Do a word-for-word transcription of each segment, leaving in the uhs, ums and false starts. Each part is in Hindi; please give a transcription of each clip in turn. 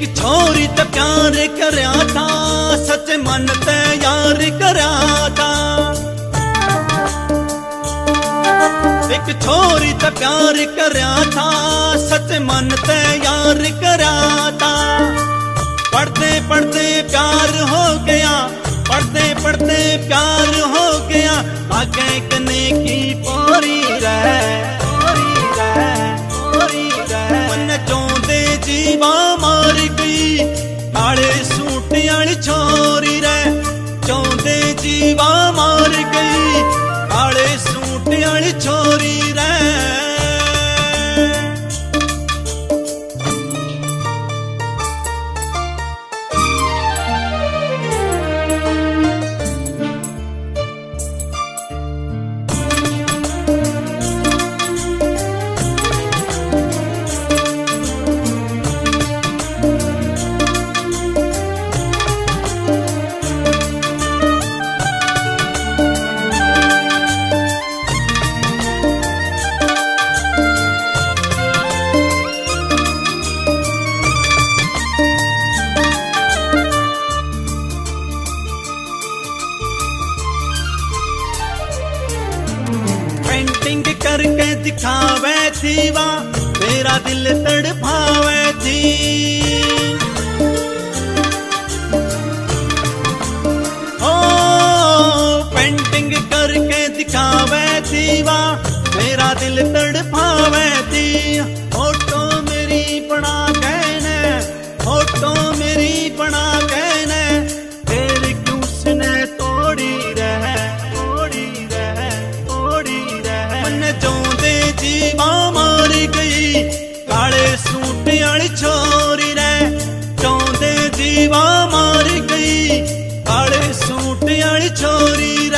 छोरी ते प्यार करया था, सच मन ते यार करया था। एक छोरी ते प्यार करया था, सच मन ते यार करया था। पढ़ते पढ़ते प्यार हो गया, पढ़ते पढ़ते प्यार हो गया। आगे कने की पोरी रह, पोरी रह, पोरी रह। मन चौंदे जीवा मार गई, काले सूट वाली छोरी रे। चौंदे जीवा मार गई, काले सूट वाली छोरी रे। पेंटिंग करके दिखावे थी वा, मेरा दिल तड़पावे थी। ओ पेंटिंग करके दिखावे थी वा, मेरा दिल तड़पावे थी। फोटो मेरी बना कहने, फोटो मेरी बना कहने, तेरी क्यों उसने तोड़ी रह, तोड़ी रह, तोड़ी रह। मन चौंदे जीवा मार गई, काले सूट वाली छोरी रे। चौंदे जीवा मार गई, काले सूट वाली छोरी रे।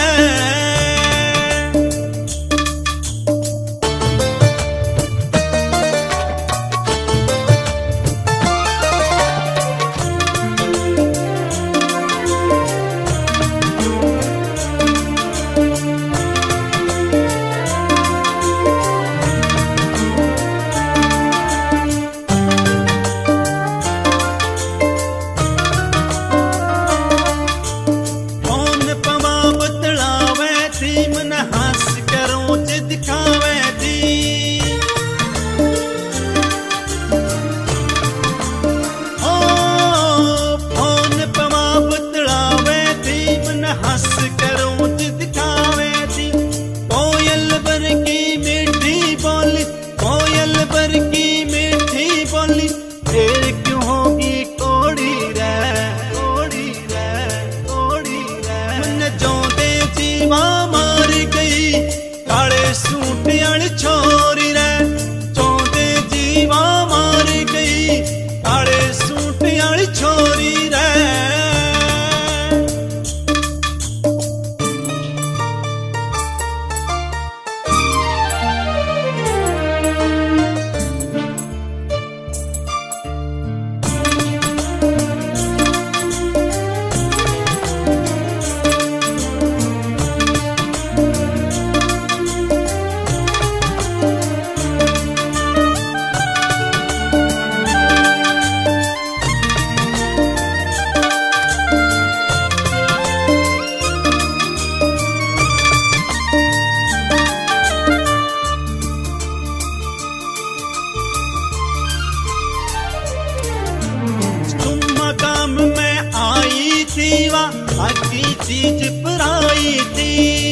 आखी चीज पराई थी।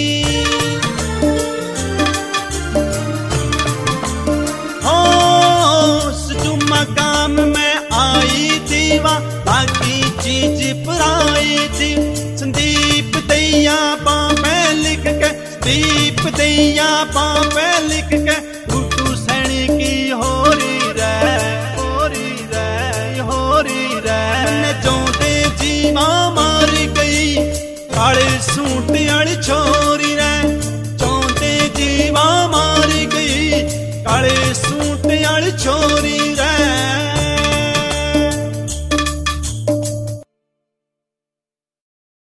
हो जुम्मा काम में आई थी वा, बाकी चीज पराई थी। संदीप दैया पापे लिख के, संदीप दैया पापे लिख के, उर्दू सैनी की होरी रे, होरी रे, होरी रे। नचोंदे जीवा मार गई, काले सूट वाली छोरी रे। चौंदे जीवा मार गई, काले सूट वाली छोरी रे।